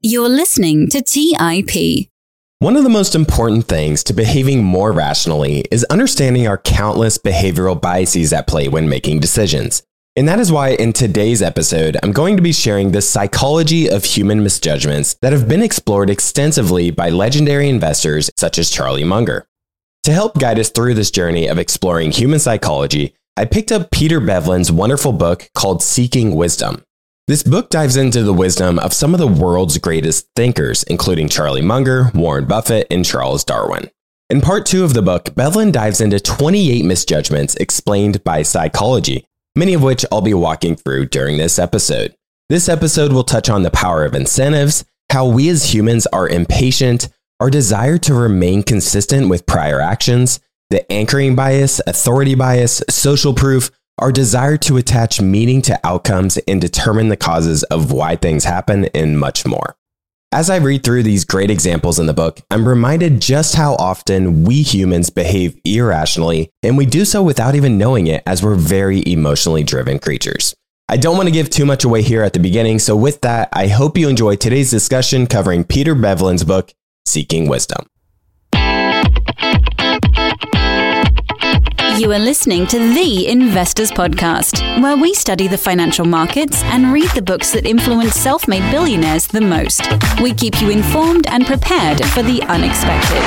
You're listening to TIP. One of the most important things to behaving more rationally is understanding our countless behavioral biases at play when making decisions. And that is why in today's episode, I'm going to be sharing the psychology of human misjudgments that have been explored extensively by legendary investors such as Charlie Munger. To help guide us through this journey of exploring human psychology, I picked up Peter Bevelin's wonderful book called Seeking Wisdom. This book dives into the wisdom of some of the world's greatest thinkers, including Charlie Munger, Warren Buffett, and Charles Darwin. In part 2 of the book, Bevelin dives into 28 misjudgments explained by psychology, many of which I'll be walking through during this episode. This episode will touch on the power of incentives, how we as humans are impatient, our desire to remain consistent with prior actions, the anchoring bias, authority bias, social proof, our desire to attach meaning to outcomes and determine the causes of why things happen, and much more. As I read through these great examples in the book, I'm reminded just how often we humans behave irrationally, and we do so without even knowing it, as we're very emotionally driven creatures. I don't want to give too much away here at the beginning, so with that, I hope you enjoy today's discussion covering Peter Bevelin's book, Seeking Wisdom. You are listening to The Investors Podcast, where we study the financial markets and read the books that influence self-made billionaires the most. We keep you informed and prepared for the unexpected.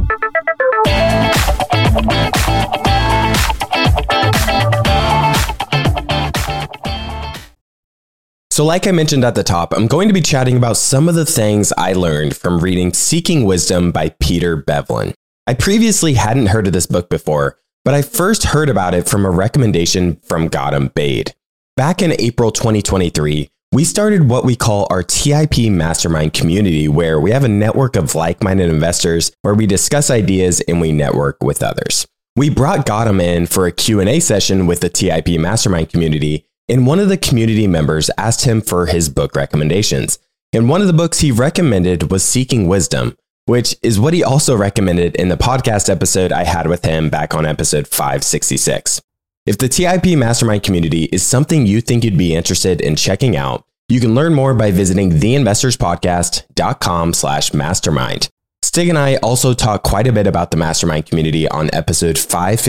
So like I mentioned at the top, I'm going to be chatting about some of the things I learned from reading Seeking Wisdom by Peter Bevelin. I previously hadn't heard of this book before, but I first heard about it from a recommendation from Gautam Baid. Back in April 2023, we started what we call our TIP Mastermind community, where we have a network of like-minded investors where we discuss ideas and we network with others. We brought Gautam in for a Q&A session with the TIP Mastermind community, and one of the community members asked him for his book recommendations. And one of the books he recommended was Seeking Wisdom, which is what he also recommended in the podcast episode I had with him back on episode 566. If the TIP Mastermind community is something you think you'd be interested in checking out, you can learn more by visiting theinvestorspodcast.com/mastermind. Stig and I also talk quite a bit about the Mastermind community on episode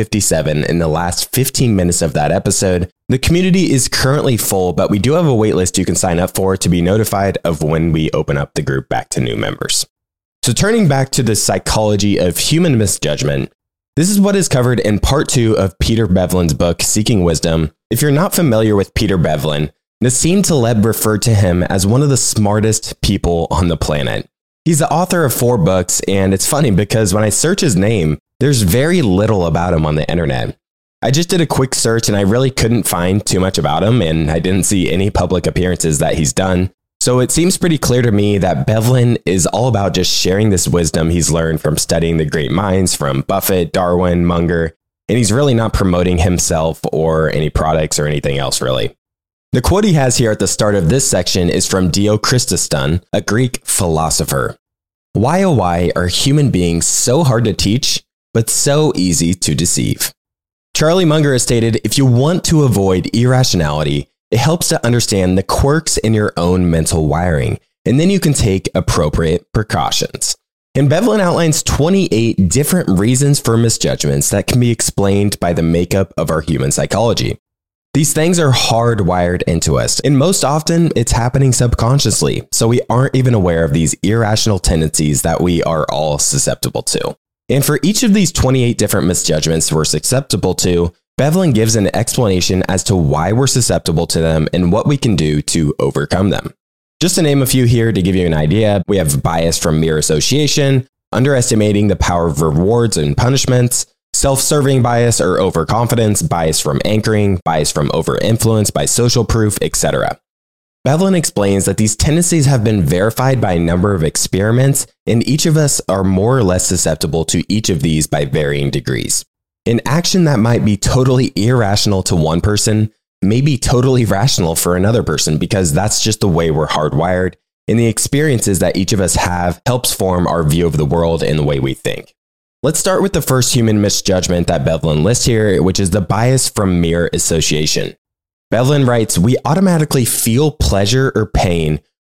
557 in the last 15 minutes of that episode. The community is currently full, but we do have a waitlist you can sign up for to be notified of when we open up the group back to new members. So turning back to the psychology of human misjudgment, this is what is covered in part 2 of Peter Bevelin's book, Seeking Wisdom. If you're not familiar with Peter Bevelin, Nassim Taleb referred to him as one of the smartest people on the planet. He's the author of 4 books, and it's funny because when I search his name, there's very little about him on the internet. I just did a quick search and I really couldn't find too much about him, and I didn't see any public appearances that he's done. So it seems pretty clear to me that Bevelin is all about just sharing this wisdom he's learned from studying the great minds from Buffett, Darwin, Munger, and he's really not promoting himself or any products or anything else really. The quote he has here at the start of this section is from Dio Christoston, a Greek philosopher. Why oh why are human beings so hard to teach, but so easy to deceive? Charlie Munger has stated, if you want to avoid irrationality, it helps to understand the quirks in your own mental wiring, and then you can take appropriate precautions. And Bevelin outlines 28 different reasons for misjudgments that can be explained by the makeup of our human psychology. These things are hardwired into us, and most often it's happening subconsciously, so we aren't even aware of these irrational tendencies that we are all susceptible to. And for each of these 28 different misjudgments we're susceptible to, Bevelin gives an explanation as to why we're susceptible to them and what we can do to overcome them. Just to name a few here to give you an idea, we have bias from mere association, underestimating the power of rewards and punishments, self-serving bias or overconfidence, bias from anchoring, bias from over-influence by social proof, etc. Bevelin explains that these tendencies have been verified by a number of experiments, and each of us are more or less susceptible to each of these by varying degrees. An action that might be totally irrational to one person may be totally rational for another person because that's just the way we're hardwired, and the experiences that each of us have helps form our view of the world and the way we think. Let's start with the first human misjudgment that Bevelin lists here, which is the bias from mere association. Bevelin writes, we automatically feel pleasure or pain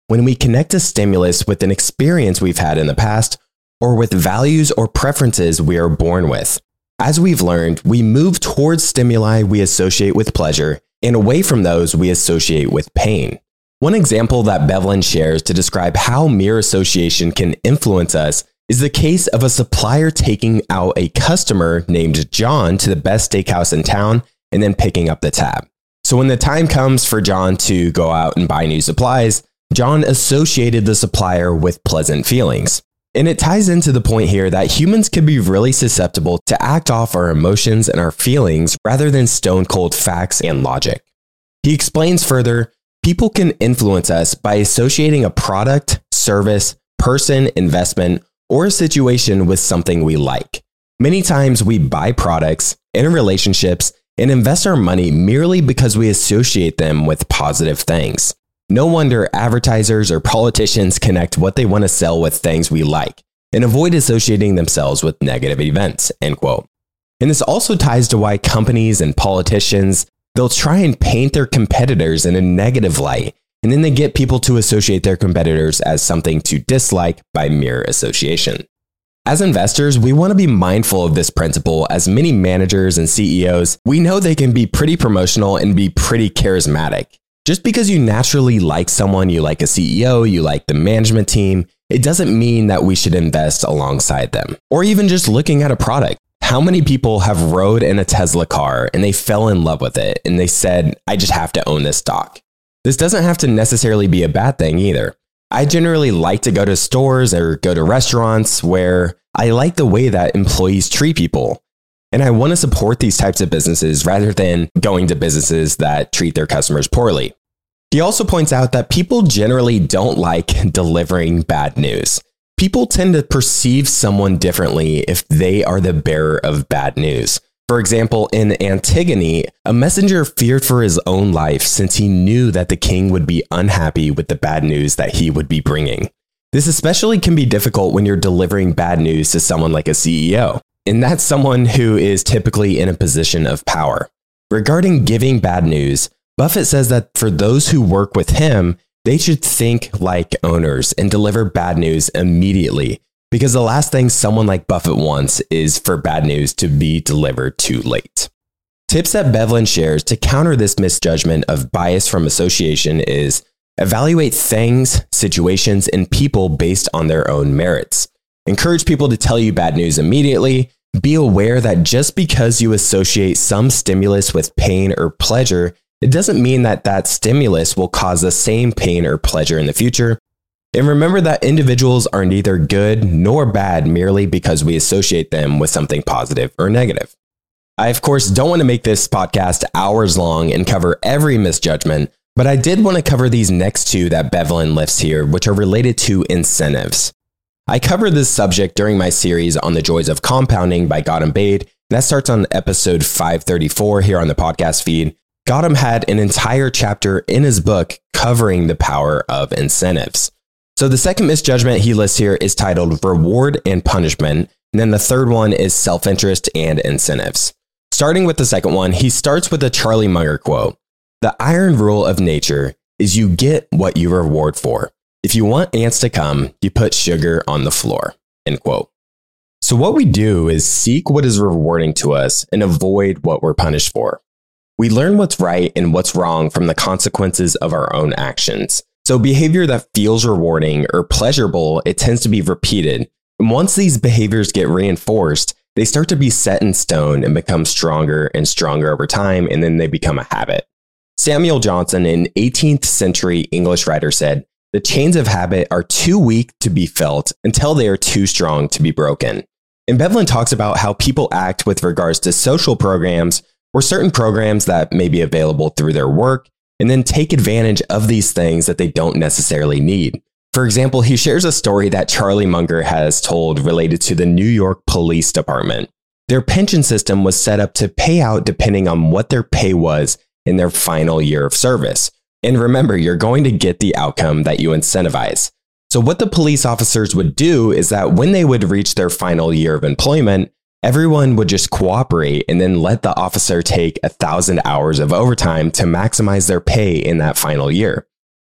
when we connect a stimulus with an experience we've had in the past or with values or preferences we are born with. As we've learned, we move towards stimuli we associate with pleasure and away from those we associate with pain. One example that Bevelin shares to describe how mere association can influence us is the case of a supplier taking out a customer named John to the best steakhouse in town and then picking up the tab. So when the time comes for John to go out and buy new supplies, John associated the supplier with pleasant feelings. And it ties into the point here that humans can be really susceptible to act off our emotions and our feelings rather than stone cold facts and logic. He explains further, people can influence us by associating a product, service, person, investment, or a situation with something we like. Many times we buy products, enter relationships, and invest our money merely because we associate them with positive things. No wonder advertisers or politicians connect what they want to sell with things we like and avoid associating themselves with negative events, end quote. And this also ties to why companies and politicians, they'll try and paint their competitors in a negative light, and then they get people to associate their competitors as something to dislike by mere association. As investors, we want to be mindful of this principle as many managers and CEOs, we know they can be pretty promotional and be pretty charismatic. Just because you naturally like someone, you like a CEO, you like the management team, it doesn't mean that we should invest alongside them. Or even just looking at a product. How many people have rode in a Tesla car and they fell in love with it and they said, I just have to own this stock. This doesn't have to necessarily be a bad thing either. I generally like to go to stores or go to restaurants where I like the way that employees treat people. And I want to support these types of businesses rather than going to businesses that treat their customers poorly. He also points out that people generally don't like delivering bad news. People tend to perceive someone differently if they are the bearer of bad news. For example, in Antigone, a messenger feared for his own life since he knew that the king would be unhappy with the bad news that he would be bringing. This especially can be difficult when you're delivering bad news to someone like a CEO, and that's someone who is typically in a position of power. Regarding giving bad news, Buffett says that for those who work with him, they should think like owners and deliver bad news immediately, because the last thing someone like Buffett wants is for bad news to be delivered too late. Tips that Bevelin shares to counter this misjudgment of bias from association is evaluate things, situations, and people based on their own merits. Encourage people to tell you bad news immediately. Be aware that just because you associate some stimulus with pain or pleasure, it doesn't mean that that stimulus will cause the same pain or pleasure in the future. And remember that individuals are neither good nor bad merely because we associate them with something positive or negative. I, of course, don't want to make this podcast hours long and cover every misjudgment, but I did want to cover these next two that Bevelin lists here, which are related to incentives. I covered this subject during my series on the joys of compounding by Gautam Baid, and that starts on episode 534 here on the podcast feed. Gautam had an entire chapter in his book covering the power of incentives. So the second misjudgment he lists here is titled Reward and Punishment, and then the third one is Self-Interest and Incentives. Starting with the second one, he starts with a Charlie Munger quote. The iron rule of nature is you get what you reward for. If you want ants to come, you put sugar on the floor, end quote. So what we do is seek what is rewarding to us and avoid what we're punished for. We learn what's right and what's wrong from the consequences of our own actions. So behavior that feels rewarding or pleasurable, it tends to be repeated. And once these behaviors get reinforced, they start to be set in stone and become stronger and stronger over time, and then they become a habit. Samuel Johnson, an 18th century English writer, said, the chains of habit are too weak to be felt until they are too strong to be broken. And Bevelin talks about how people act with regards to social programs or certain programs that may be available through their work, and then take advantage of these things that they don't necessarily need. For example, he shares a story that Charlie Munger has told related to the New York Police Department. Their pension system was set up to pay out depending on what their pay was in their final year of service. And remember, you're going to get the outcome that you incentivize. So what the police officers would do is that when they would reach their final year of employment, everyone would just cooperate and then let the officer take 1,000 hours of overtime to maximize their pay in that final year.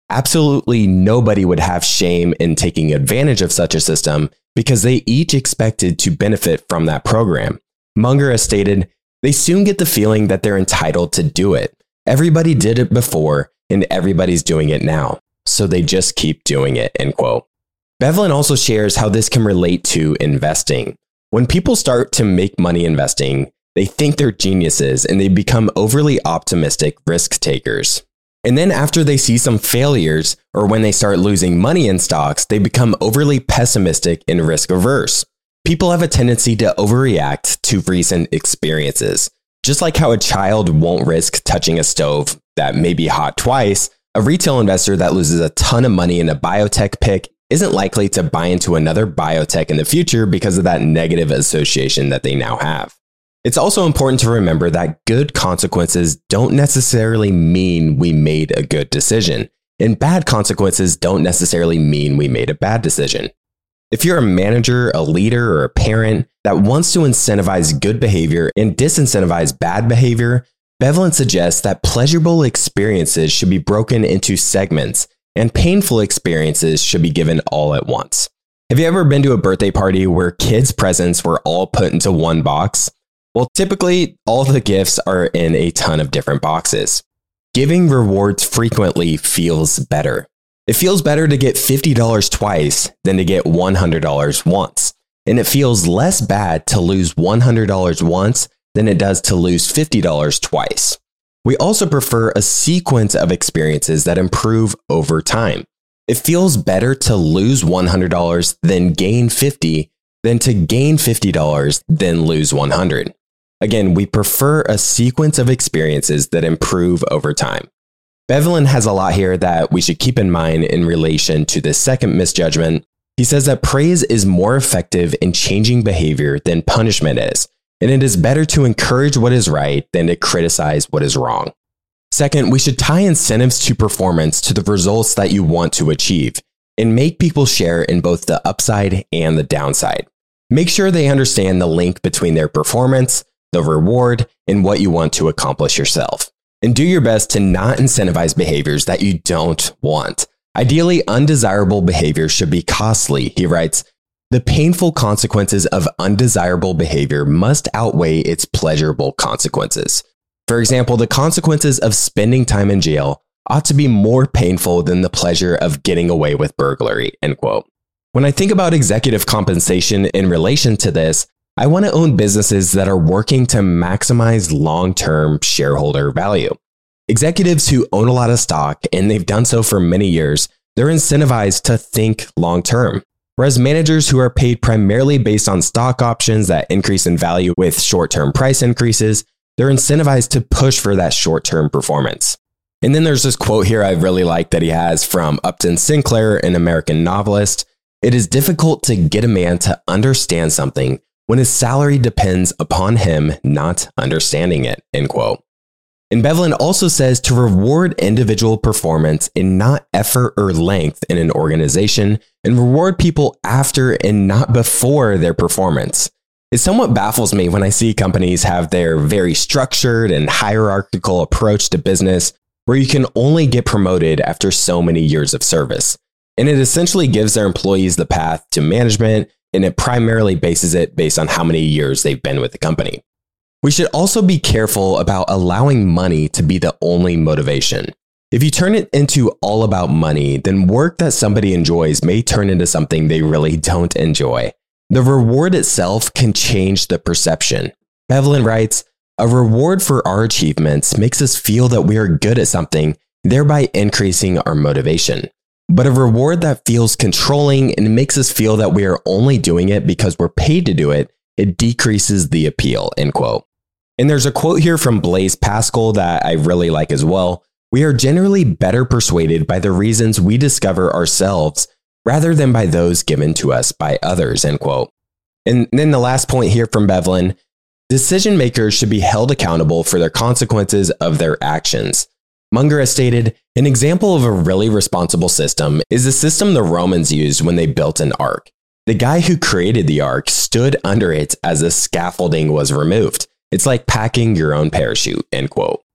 Absolutely nobody would have shame in taking advantage of such a system because they each expected to benefit from that program. Munger has stated, they soon get the feeling that they're entitled to do it. Everybody did it before and everybody's doing it now, so they just keep doing it, end quote. Bevelin also shares how this can relate to investing. When people start to make money investing, they think they're geniuses and they become overly optimistic risk takers. And then after they see some failures or when they start losing money in stocks, they become overly pessimistic and risk averse. People have a tendency to overreact to recent experiences. Just like how a child won't risk touching a stove that may be hot twice, a retail investor that loses a ton of money in a biotech pick isn't likely to buy into another biotech in the future because of that negative association that they now have. It's also important to remember that good consequences don't necessarily mean we made a good decision, and bad consequences don't necessarily mean we made a bad decision. If you're a manager, a leader, or a parent that wants to incentivize good behavior and disincentivize bad behavior, Bevelin suggests that pleasurable experiences should be broken into segments, and painful experiences should be given all at once. Have you ever been to a birthday party where kids' presents were all put into one box? Well, typically, all the gifts are in a ton of different boxes. Giving rewards frequently feels better. It feels better to get $50 twice than to get $100 once. And it feels less bad to lose $100 once than it does to lose $50 twice. We also prefer a sequence of experiences that improve over time. It feels better to lose $100 than gain $50 than to gain $50 then lose $100. Again, we prefer a sequence of experiences that improve over time. Bevelin has a lot here that we should keep in mind in relation to the second misjudgment. He says that praise is more effective in changing behavior than punishment is, and it is better to encourage what is right than to criticize what is wrong. Second, we should tie incentives to performance to the results that you want to achieve, and make people share in both the upside and the downside. Make sure they understand the link between their performance, the reward, and what you want to accomplish yourself. And do your best to not incentivize behaviors that you don't want. Ideally, undesirable behavior should be costly, he writes. The painful consequences of undesirable behavior must outweigh its pleasurable consequences. For example, the consequences of spending time in jail ought to be more painful than the pleasure of getting away with burglary, end quote. When I think about executive compensation in relation to this, I want to own businesses that are working to maximize long-term shareholder value. Executives who own a lot of stock, and they've done so for many years, they're incentivized to think long-term. Whereas managers who are paid primarily based on stock options that increase in value with short-term price increases, they're incentivized to push for that short-term performance. And then there's this quote here I really like that he has from Upton Sinclair, an American novelist. It is difficult to get a man to understand something when his salary depends upon him not understanding it, end quote. And Bevelin also says to reward individual performance and not effort or length in an organization, and reward people after and not before their performance. It somewhat baffles me when I see companies have their very structured and hierarchical approach to business where you can only get promoted after so many years of service. And it essentially gives their employees the path to management, and it primarily bases it based on how many years they've been with the company. We should also be careful about allowing money to be the only motivation. If you turn it into all about money, then work that somebody enjoys may turn into something they really don't enjoy. The reward itself can change the perception. Bevelin writes, a reward for our achievements makes us feel that we are good at something, thereby increasing our motivation. But a reward that feels controlling and makes us feel that we are only doing it because we're paid to do it, it decreases the appeal, end quote. And there's a quote here from Blaise Pascal that I really like as well. We are generally better persuaded by the reasons we discover ourselves rather than by those given to us by others, end quote. And then the last point here from Bevelin, decision makers should be held accountable for their consequences of their actions. Munger has stated, an example of a really responsible system is the system the Romans used when they built an ark. The guy who created the ark stood under it as the scaffolding was removed. It's like packing your own parachute, end quote.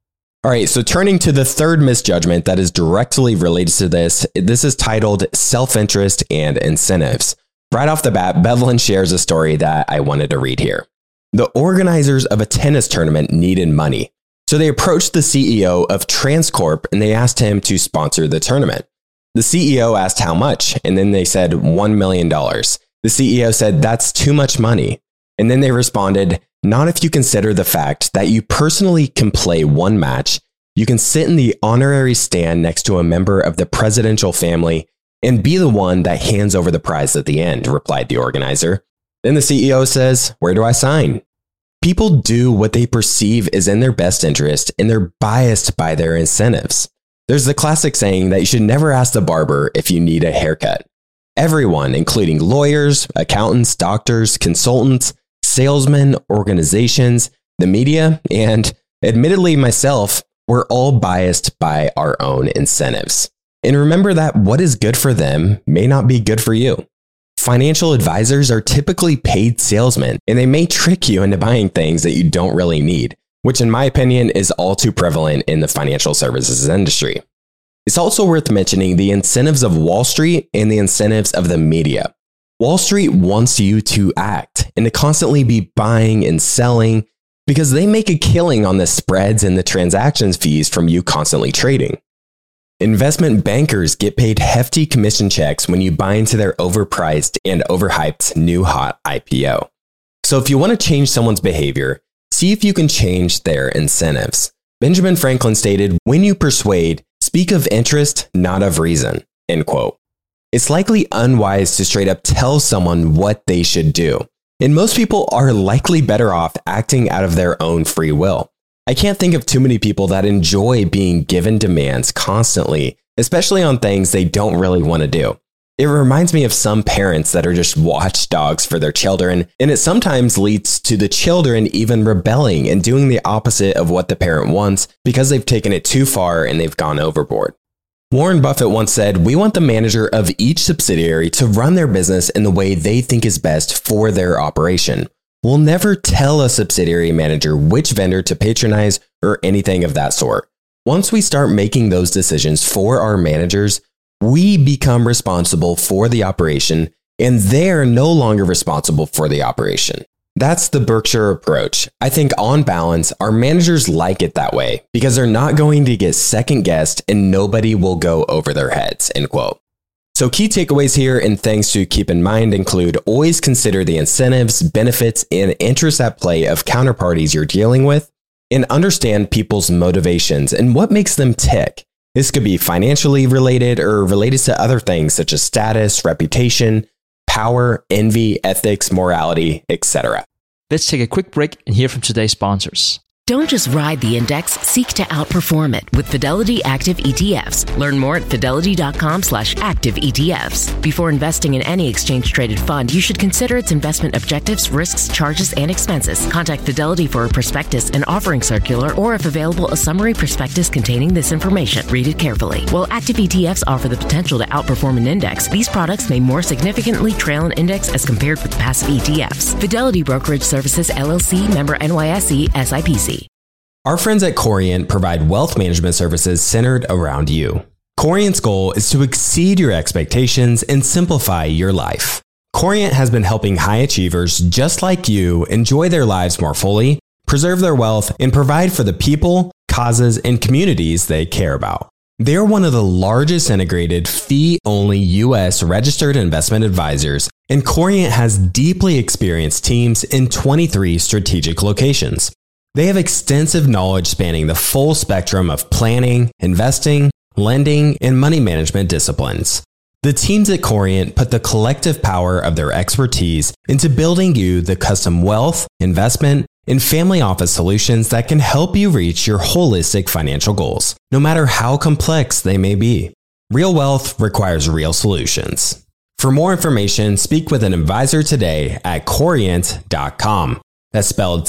All right, so turning to the third misjudgment that is directly related to this is titled Self-Interest and Incentives. Right off the bat, Bevelin shares a story that I wanted to read here. The organizers of a tennis tournament needed money, so they approached the CEO of Transcorp and they asked him to sponsor the tournament. The CEO asked how much, and then they said $1 million. The CEO said, "That's too much money." And then they responded, "Not if you consider the fact that you personally can play one match, you can sit in the honorary stand next to a member of the presidential family, and be the one that hands over the prize at the end," replied the organizer. Then the CEO says, "Where do I sign?" People do what they perceive is in their best interest, and they're biased by their incentives. There's the classic saying that you should never ask the barber if you need a haircut. Everyone, including lawyers, accountants, doctors, consultants, salesmen, organizations, the media, and admittedly myself, we're all biased by our own incentives. And remember that what is good for them may not be good for you. Financial advisors are typically paid salesmen, and they may trick you into buying things that you don't really need, which in my opinion is all too prevalent in the financial services industry. It's also worth mentioning the incentives of Wall Street and the incentives of the media. Wall Street wants you to act and to constantly be buying and selling because they make a killing on the spreads and the transactions fees from you constantly trading. Investment bankers get paid hefty commission checks when you buy into their overpriced and overhyped new hot IPO. So if you want to change someone's behavior, see if you can change their incentives. Benjamin Franklin stated, "When you persuade, speak of interest, not of reason." End quote. It's likely unwise to straight up tell someone what they should do. And most people are likely better off acting out of their own free will. I can't think of too many people that enjoy being given demands constantly, especially on things they don't really want to do. It reminds me of some parents that are just watchdogs for their children, and it sometimes leads to the children even rebelling and doing the opposite of what the parent wants because they've taken it too far and they've gone overboard. Warren Buffett once said, "We want the manager of each subsidiary to run their business in the way they think is best for their operation. We'll never tell a subsidiary manager which vendor to patronize or anything of that sort. Once we start making those decisions for our managers, we become responsible for the operation, and they're no longer responsible for the operation." That's the Berkshire approach. I think on balance, our managers like it that way because they're not going to get second guessed and nobody will go over their heads, end quote. So key takeaways here and things to keep in mind include always consider the incentives, benefits, and interests at play of counterparties you're dealing with, and understand people's motivations and what makes them tick. This could be financially related or related to other things such as status, reputation, power, envy, ethics, morality, etc. Let's take a quick break and hear from today's sponsors. Don't just ride the index, seek to outperform it with Fidelity Active ETFs. Learn more at fidelity.com/active ETFs. Before investing in any exchange-traded fund, you should consider its investment objectives, risks, charges, and expenses. Contact Fidelity for a prospectus, an offering circular, or if available, a summary prospectus containing this information. Read it carefully. While active ETFs offer the potential to outperform an index, these products may more significantly trail an index as compared with passive ETFs. Fidelity Brokerage Services, LLC, member NYSE, SIPC. Our friends at Corient provide wealth management services centered around you. Corient's goal is to exceed your expectations and simplify your life. Corient has been helping high achievers just like you enjoy their lives more fully, preserve their wealth, and provide for the people, causes, and communities they care about. They're one of the largest integrated fee-only U.S. registered investment advisors, and Corient has deeply experienced teams in 23 strategic locations. They have extensive knowledge spanning the full spectrum of planning, investing, lending, and money management disciplines. The teams at Corient put the collective power of their expertise into building you the custom wealth, investment, and family office solutions that can help you reach your holistic financial goals, no matter how complex they may be. Real wealth requires real solutions. For more information, speak with an advisor today at Corient.com. That's spelled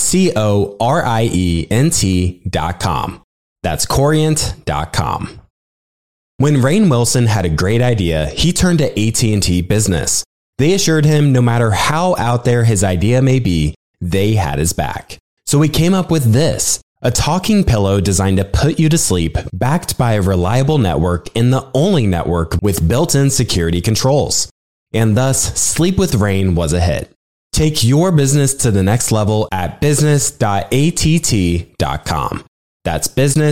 Corient.com. That's Corient.com. When Rainn Wilson had a great idea, he turned to AT&T Business. They assured him no matter how out there his idea may be, they had his back. So he came up with this, A talking pillow designed to put you to sleep, backed by a reliable network and the only network with built-in security controls. And thus, Sleep with Rain was a hit. Take your business to the next level at business.att.com. That's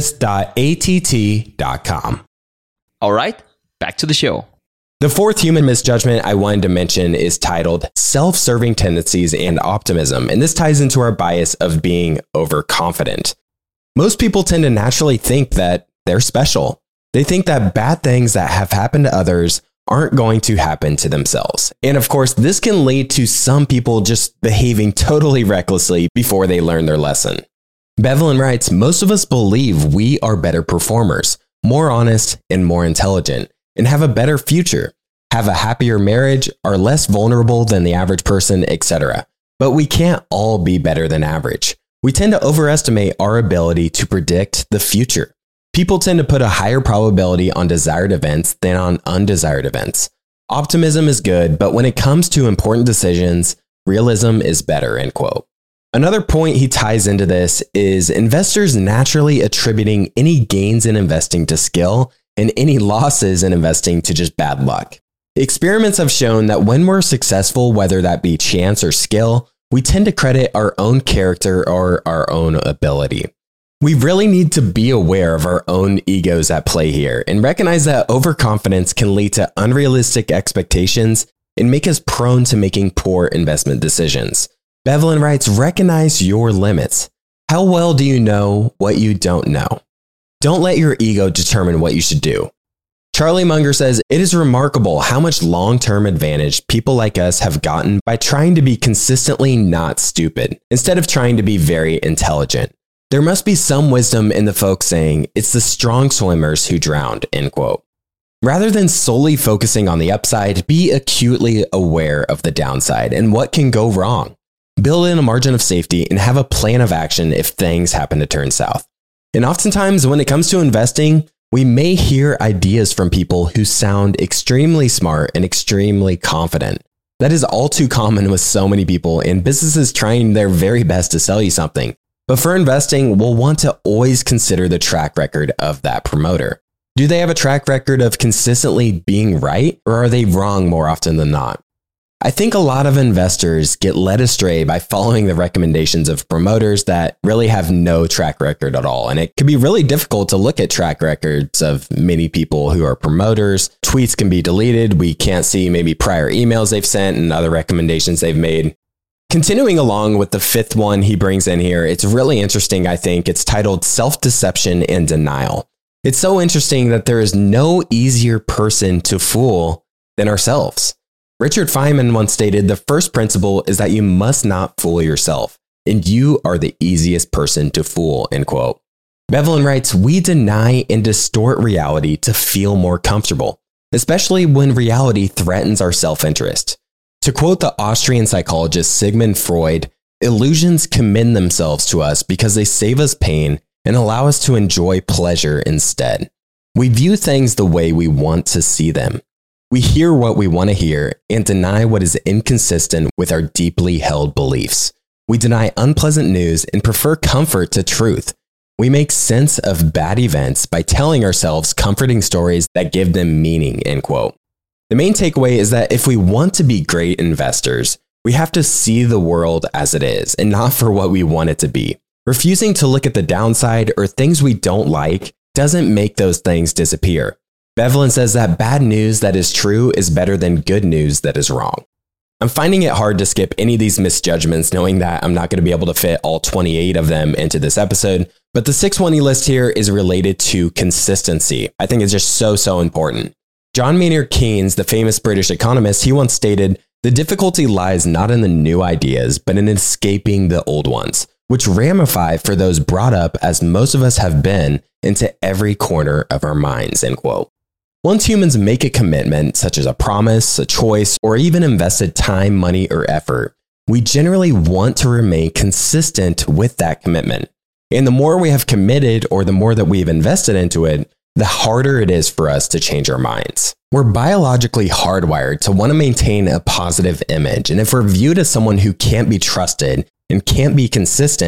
business.att.com. All right, back to the show. The fourth human misjudgment I wanted to mention is titled Self-Serving Tendencies and Optimism, and this ties into our bias of being overconfident. Most people tend to naturally think that they're special. They think that bad things that have happened to others aren't going to happen to themselves. And of course, this can lead to some people just behaving totally recklessly before they learn their lesson. Bevelin writes, most of us believe we are better performers, more honest and more intelligent, and have a better future, have a happier marriage, are less vulnerable than the average person, etc. But we can't all be better than average. We tend to overestimate our ability to predict the future. People tend to put a higher probability on desired events than on undesired events. Optimism is good, but when it comes to important decisions, realism is better, end quote. Another point he ties into this is investors naturally attributing any gains in investing to skill and any losses in investing to just bad luck. Experiments have shown that when we're successful, whether that be chance or skill, we tend to credit our own character or our own ability. We really need to be aware of our own egos at play here and recognize that overconfidence can lead to unrealistic expectations and make us prone to making poor investment decisions. Bevelin writes, recognize your limits. How well do you know what you don't know? Don't let your ego determine what you should do. Charlie Munger says, it is remarkable how much long-term advantage people like us have gotten by trying to be consistently not stupid, instead of trying to be very intelligent. There must be some wisdom in the folk saying, it's the strong swimmers who drowned, end quote. Rather than solely focusing on the upside, be acutely aware of the downside and what can go wrong. Build in a margin of safety and have a plan of action if things happen to turn south. And oftentimes when it comes to investing, we may hear ideas from people who sound extremely smart and extremely confident. That is all too common with so many people and businesses trying their very best to sell you something. But for investing, we'll want to always consider the track record of that promoter. Do they have a track record of consistently being right, or are they wrong more often than not? I think a lot of investors get led astray by following the recommendations of promoters that really have no track record at all. And it can be really difficult to look at track records of many people who are promoters. Tweets can be deleted. We can't see maybe prior emails they've sent and other recommendations they've made. Continuing along with the fifth one he brings in here, it's really interesting, I think. It's titled Self-Deception and Denial. It's so interesting that there is no easier person to fool than ourselves. Richard Feynman once stated, the first principle is that you must not fool yourself, and you are the easiest person to fool, end quote. Bevelin writes, we deny and distort reality to feel more comfortable, especially when reality threatens our self-interest. To quote the Austrian psychologist Sigmund Freud, illusions commend themselves to us because they save us pain and allow us to enjoy pleasure instead. We view things the way we want to see them. We hear what we want to hear and deny what is inconsistent with our deeply held beliefs. We deny unpleasant news and prefer comfort to truth. We make sense of bad events by telling ourselves comforting stories that give them meaning, end quote. The main takeaway is that if we want to be great investors, we have to see the world as it is and not for what we want it to be. Refusing to look at the downside or things we don't like doesn't make those things disappear. Bevelin says that bad news that is true is better than good news that is wrong. I'm finding it hard to skip any of these misjudgments, knowing that I'm not going to be able to fit all 28 of them into this episode. But the sixth one he lists here is related to consistency. I think it's just so important. John Maynard Keynes, the famous British economist, he once stated, the difficulty lies not in the new ideas, but in escaping the old ones, which ramify for those brought up, as most of us have been, into every corner of our minds, end quote. Once humans make a commitment, such as a promise, a choice, or even invested time, money, or effort, we generally want to remain consistent with that commitment. And the more we have committed or the more that we've invested into it, the harder it is for us to change our minds. We're biologically hardwired to want to maintain a positive image. And if we're viewed as someone who can't be trusted and can't be consistent,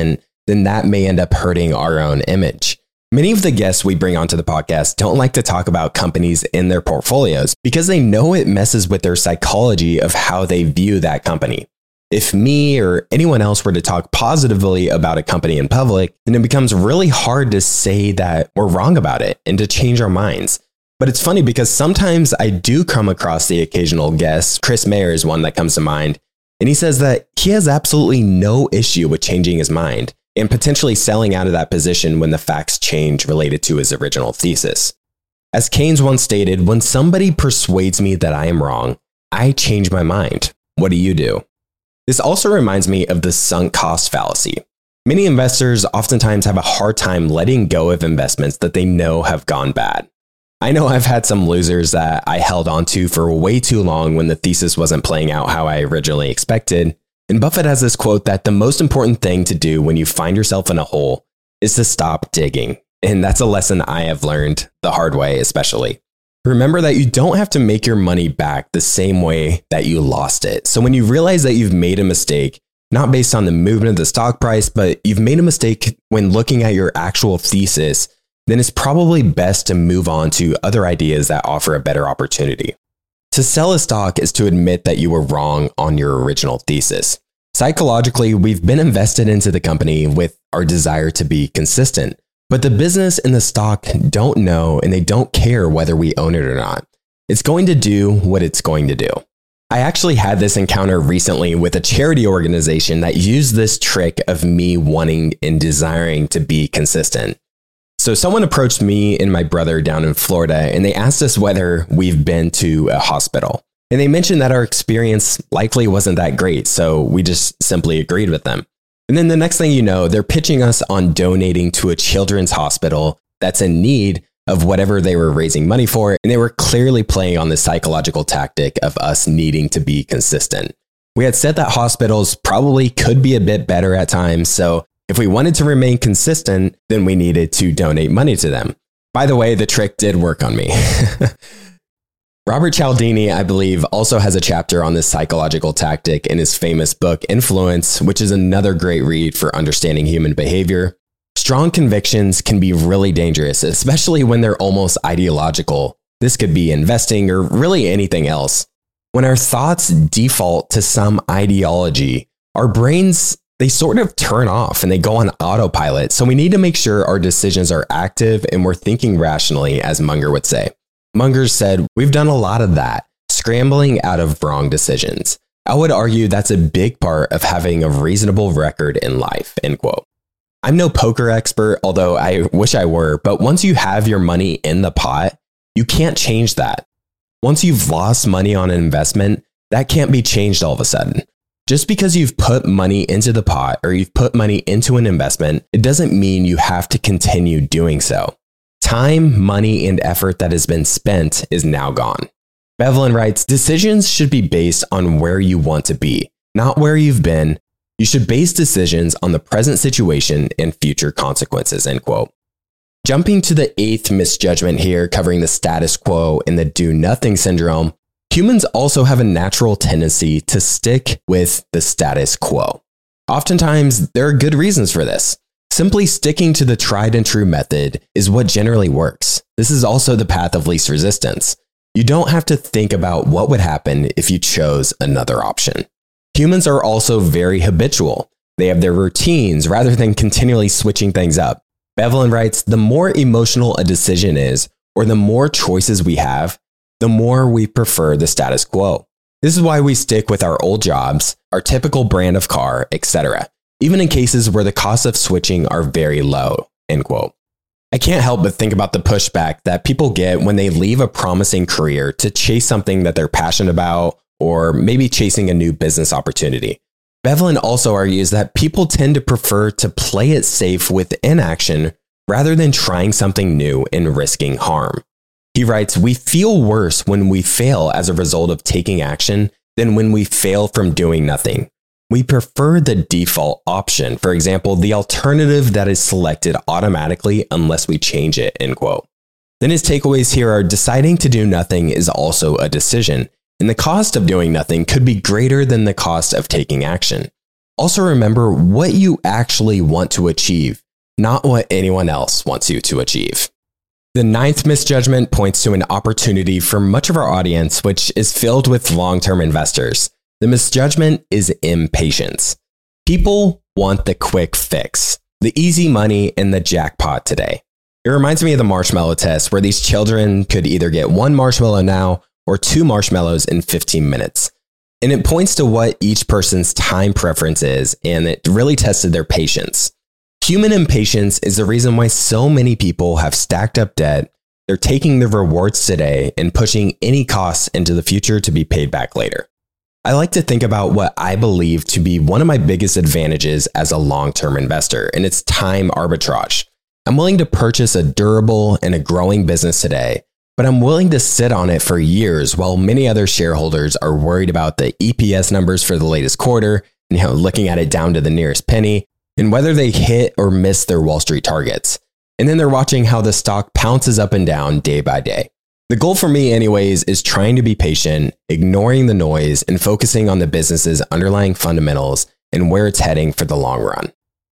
then that may end up hurting our own image. Many of the guests we bring onto the podcast don't like to talk about companies in their portfolios because they know it messes with their psychology of how they view that company. If me or anyone else were to talk positively about a company in public, then it becomes really hard to say that we're wrong about it and to change our minds. But it's funny because sometimes I do come across the occasional guest. Chris Mayer is one that comes to mind. And he says that he has absolutely no issue with changing his mind and potentially selling out of that position when the facts change related to his original thesis. As Keynes once stated, when somebody persuades me that I am wrong, I change my mind. What do you do? This also reminds me of the sunk cost fallacy. Many investors oftentimes have a hard time letting go of investments that they know have gone bad. I know I've had some losers that I held on to for way too long when the thesis wasn't playing out how I originally expected. And Buffett has this quote that the most important thing to do when you find yourself in a hole is to stop digging. And that's a lesson I have learned the hard way, especially. Remember that you don't have to make your money back the same way that you lost it. So when you realize that you've made a mistake, not based on the movement of the stock price, but you've made a mistake when looking at your actual thesis, then it's probably best to move on to other ideas that offer a better opportunity. To sell a stock is to admit that you were wrong on your original thesis. Psychologically, we've been invested into the company with our desire to be consistent, but the business and the stock don't know and they don't care whether we own it or not. It's going to do what it's going to do. I actually had this encounter recently with a charity organization that used this trick of me wanting and desiring to be consistent. So someone approached me and my brother down in Florida, and they asked us whether we've been to a hospital. And they mentioned that our experience likely wasn't that great, so we just simply agreed with them. And then the next thing you know, they're pitching us on donating to a children's hospital that's in need of whatever they were raising money for. And they were clearly playing on the psychological tactic of us needing to be consistent. We had said that hospitals probably could be a bit better at times, so if we wanted to remain consistent, then we needed to donate money to them. By the way, the trick did work on me. Robert Cialdini, I believe, also has a chapter on this psychological tactic in his famous book, Influence, which is another great read for understanding human behavior. Strong convictions can be really dangerous, especially when they're almost ideological. This could be investing or really anything else. When our thoughts default to some ideology, our brains, they sort of turn off and they go on autopilot. So we need to make sure our decisions are active and we're thinking rationally, as Munger would say. Munger said, "We've done a lot of that, scrambling out of wrong decisions. I would argue that's a big part of having a reasonable record in life," end quote. I'm no poker expert, although I wish I were, but once you have your money in the pot, you can't change that. Once you've lost money on an investment, that can't be changed all of a sudden. Just because you've put money into the pot or you've put money into an investment, it doesn't mean you have to continue doing so. Time, money, and effort that has been spent is now gone. Bevelin writes, "Decisions should be based on where you want to be, not where you've been. You should base decisions on the present situation and future consequences," end quote. Jumping to the 8th misjudgment here, covering the status quo and the do-nothing syndrome, humans also have a natural tendency to stick with the status quo. Oftentimes, there are good reasons for this. Simply sticking to the tried and true method is what generally works. This is also the path of least resistance. You don't have to think about what would happen if you chose another option. Humans are also very habitual. They have their routines rather than continually switching things up. Bevelin writes, "The more emotional a decision is, or the more choices we have, the more we prefer the status quo. This is why we stick with our old jobs, our typical brand of car, etc., even in cases where the costs of switching are very low," end quote. I can't help but think about the pushback that people get when they leave a promising career to chase something that they're passionate about, or maybe chasing a new business opportunity. Bevelin also argues that people tend to prefer to play it safe with inaction rather than trying something new and risking harm. He writes, "We feel worse when we fail as a result of taking action than when we fail from doing nothing. We prefer the default option, for example, the alternative that is selected automatically unless we change it," end quote. Then his takeaways here are deciding to do nothing is also a decision, and the cost of doing nothing could be greater than the cost of taking action. Also remember what you actually want to achieve, not what anyone else wants you to achieve. The ninth misjudgment points to an opportunity for much of our audience, which is filled with long-term investors. The misjudgment is impatience. People want the quick fix, the easy money, and the jackpot today. It reminds me of the marshmallow test, where these children could either get 1 marshmallow now or 2 marshmallows in 15 minutes. And it points to what each person's time preference is, and it really tested their patience. Human impatience is the reason why so many people have stacked up debt. They're taking the rewards today and pushing any costs into the future to be paid back later. I like to think about what I believe to be one of my biggest advantages as a long-term investor, and it's time arbitrage. I'm willing to purchase a durable and a growing business today, but I'm willing to sit on it for years while many other shareholders are worried about the EPS numbers for the latest quarter, looking at it down to the nearest penny, and whether they hit or miss their Wall Street targets. And then they're watching how the stock pounces up and down day by day. The goal for me anyways is trying to be patient, ignoring the noise, and focusing on the business's underlying fundamentals and where it's heading for the long run.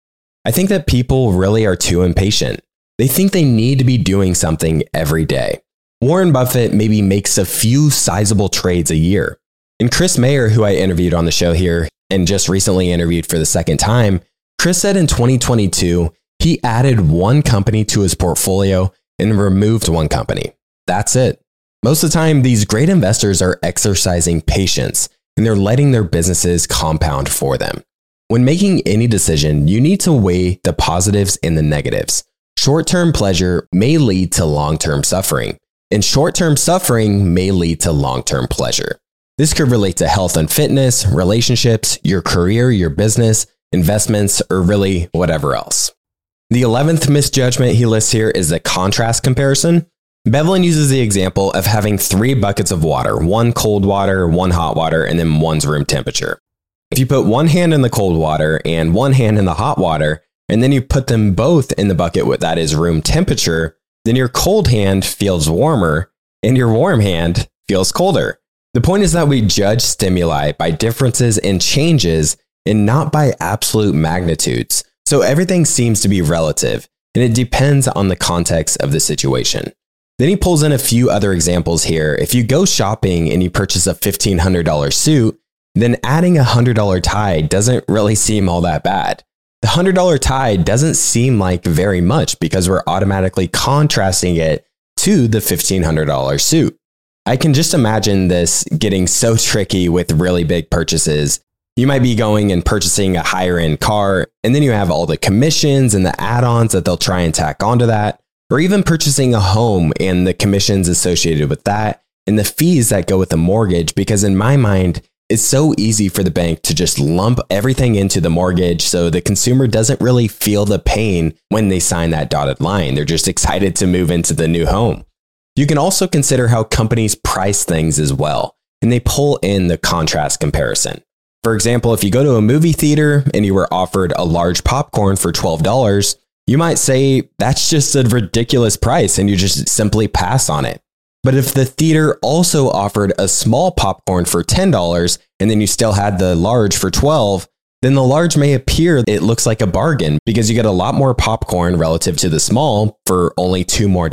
I think that people really are too impatient. They think they need to be doing something every day. Warren Buffett maybe makes a few sizable trades a year. And Chris Mayer, who I interviewed on the show here and just recently interviewed for the second time, Chris said in 2022, he added 1 company to his portfolio and removed 1 company. That's it. Most of the time, these great investors are exercising patience and they're letting their businesses compound for them. When making any decision, you need to weigh the positives and the negatives. Short-term pleasure may lead to long-term suffering, and short-term suffering may lead to long-term pleasure. This could relate to health and fitness, relationships, your career, your business, investments, or really whatever else. The 11th misjudgment he lists here is the contrast comparison. Bevelin uses the example of having 3 buckets of water, 1 cold water, 1 hot water, and then 1's room temperature. If you put 1 hand in the cold water and 1 hand in the hot water, and then you put them both in the bucket that is room temperature, then your cold hand feels warmer and your warm hand feels colder. The point is that we judge stimuli by differences and changes and not by absolute magnitudes. So everything seems to be relative, and it depends on the context of the situation. Then he pulls in a few other examples here. If you go shopping and you purchase a $1,500 suit, then adding a $100 tie doesn't really seem all that bad. The $100 tie doesn't seem like very much because we're automatically contrasting it to the $1,500 suit. I can just imagine this getting so tricky with really big purchases. You might be going and purchasing a higher end car, and then you have all the commissions and the add-ons that they'll try and tack onto that, or even purchasing a home and the commissions associated with that and the fees that go with the mortgage, because in my mind, it's so easy for the bank to just lump everything into the mortgage so the consumer doesn't really feel the pain when they sign that dotted line. They're just excited to move into the new home. You can also consider how companies price things as well, and they pull in the contrast comparison. For example, if you go to a movie theater and you were offered a large popcorn for $12, you might say that's just a ridiculous price and you just simply pass on it. But if the theater also offered a small popcorn for $10 and then you still had the large for $12, then the large may appear it looks like a bargain because you get a lot more popcorn relative to the small for only $2 more.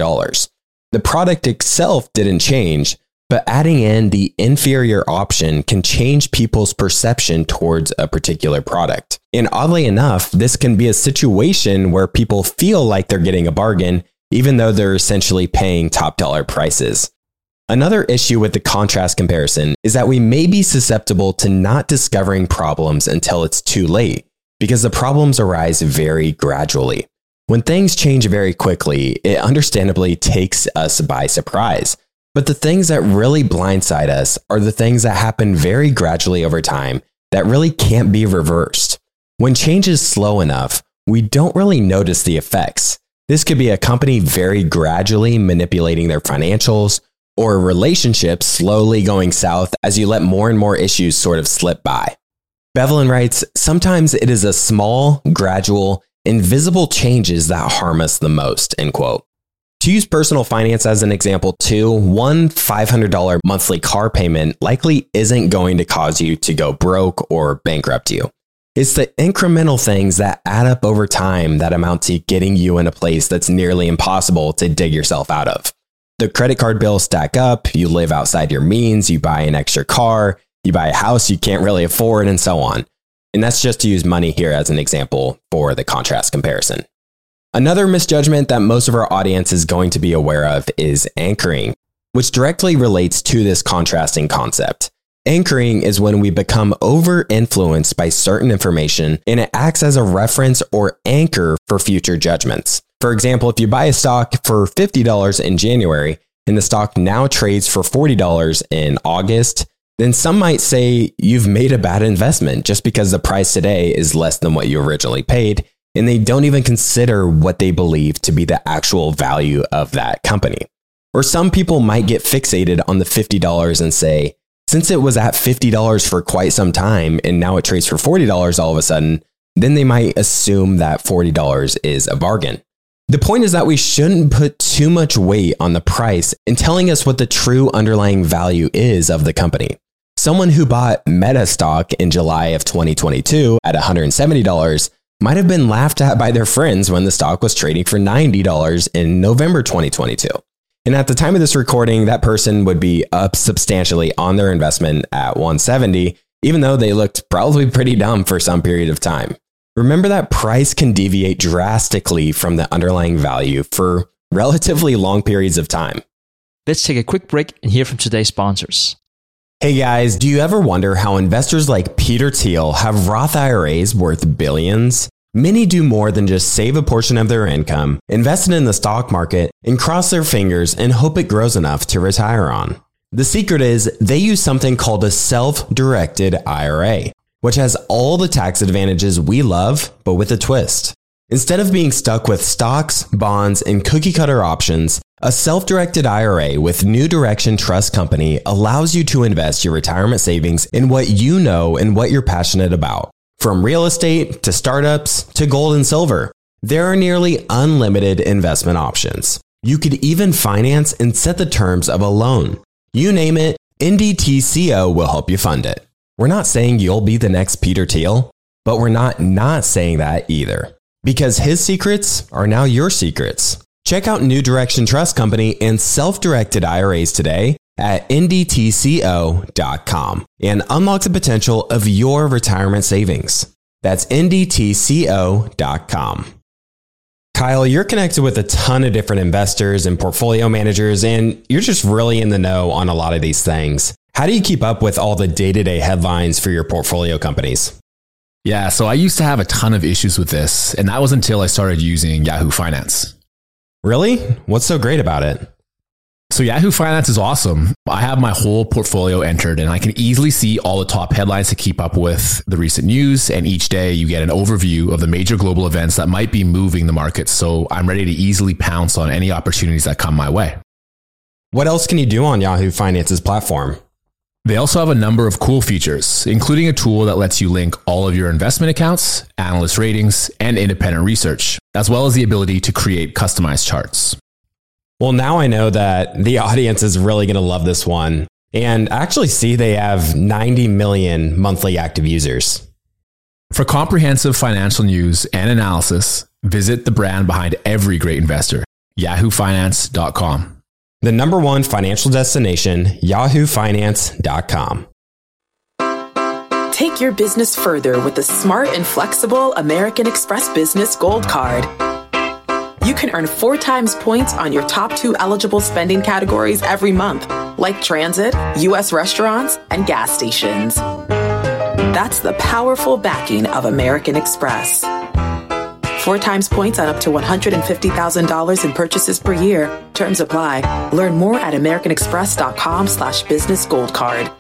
The product itself didn't change, but adding in the inferior option can change people's perception towards a particular product. And oddly enough, this can be a situation where people feel like they're getting a bargain, even though they're essentially paying top dollar prices. Another issue with the contrast comparison is that we may be susceptible to not discovering problems until it's too late, because the problems arise very gradually. When things change very quickly, it understandably takes us by surprise. But the things that really blindside us are the things that happen very gradually over time that really can't be reversed. When change is slow enough, we don't really notice the effects. This could be a company very gradually manipulating their financials, or a relationship slowly going south as you let more and more issues sort of slip by. Bevelin writes, sometimes it is a small, gradual, invisible changes that harm us the most, end quote. To use personal finance as an example too, one $500 monthly car payment likely isn't going to cause you to go broke or bankrupt you. It's the incremental things that add up over time that amount to getting you in a place that's nearly impossible to dig yourself out of. The credit card bills stack up, you live outside your means, you buy an extra car, you buy a house you can't really afford, and so on. And that's just to use money here as an example for the contrast comparison. Another misjudgment that most of our audience is going to be aware of is anchoring, which directly relates to this contrasting concept. Anchoring is when we become over-influenced by certain information and it acts as a reference or anchor for future judgments. For example, if you buy a stock for $50 in January and the stock now trades for $40 in August, then some might say you've made a bad investment just because the price today is less than what you originally paid, and they don't even consider what they believe to be the actual value of that company. Or some people might get fixated on the $50 and say, since it was at $50 for quite some time and now it trades for $40 all of a sudden, then they might assume that $40 is a bargain. The point is that we shouldn't put too much weight on the price in telling us what the true underlying value is of the company. Someone who bought Meta stock in July of 2022 at $170 might have been laughed at by their friends when the stock was trading for $90 in November 2022. And at the time of this recording, that person would be up substantially on their investment at $170, even though they looked probably pretty dumb for some period of time. Remember that price can deviate drastically from the underlying value for relatively long periods of time. Let's take a quick break and hear from today's sponsors. Hey guys, do you ever wonder how investors like Peter Thiel have Roth IRAs worth billions? Many do more than just save a portion of their income, invest it in the stock market, and cross their fingers and hope it grows enough to retire on. The secret is they use something called a self-directed IRA, which has all the tax advantages we love, but with a twist. Instead of being stuck with stocks, bonds, and cookie-cutter options, a self-directed IRA with New Direction Trust Company allows you to invest your retirement savings in what you know and what you're passionate about. From real estate to startups to gold and silver, there are nearly unlimited investment options. You could even finance and set the terms of a loan. You name it, NDTCO will help you fund it. We're not saying you'll be the next Peter Thiel, but we're not saying that either. Because his secrets are now your secrets. Check out New Direction Trust Company and self-directed IRAs today at ndtco.com and unlock the potential of your retirement savings. That's ndtco.com. Kyle, you're connected with a ton of different investors and portfolio managers, and you're just really in the know on a lot of these things. How do you keep up with all the day-to-day headlines for your portfolio companies? Yeah, so I used to have a ton of issues with this, and that was until I started using Yahoo Finance. Really? What's so great about it? So Yahoo Finance is awesome. I have my whole portfolio entered and I can easily see all the top headlines to keep up with the recent news. And each day you get an overview of the major global events that might be moving the market. So I'm ready to easily pounce on any opportunities that come my way. What else can you do on Yahoo Finance's platform? They also have a number of cool features, including a tool that lets you link all of your investment accounts, analyst ratings, and independent research, as well as the ability to create customized charts. Well, now I know that the audience is really going to love this one. And I actually see they have 90 million monthly active users. For comprehensive financial news and analysis, visit the brand behind every great investor, yahoofinance.com. The number one financial destination, yahoofinance.com. Take your business further with the smart and flexible American Express Business Gold Card. You can earn 4 times points on your top 2 eligible spending categories every month, like transit, U.S. restaurants, and gas stations. That's the powerful backing of American Express. 4 times points on up to $150,000 in purchases per year. Terms apply. Learn more at americanexpress.com/businessgoldcard.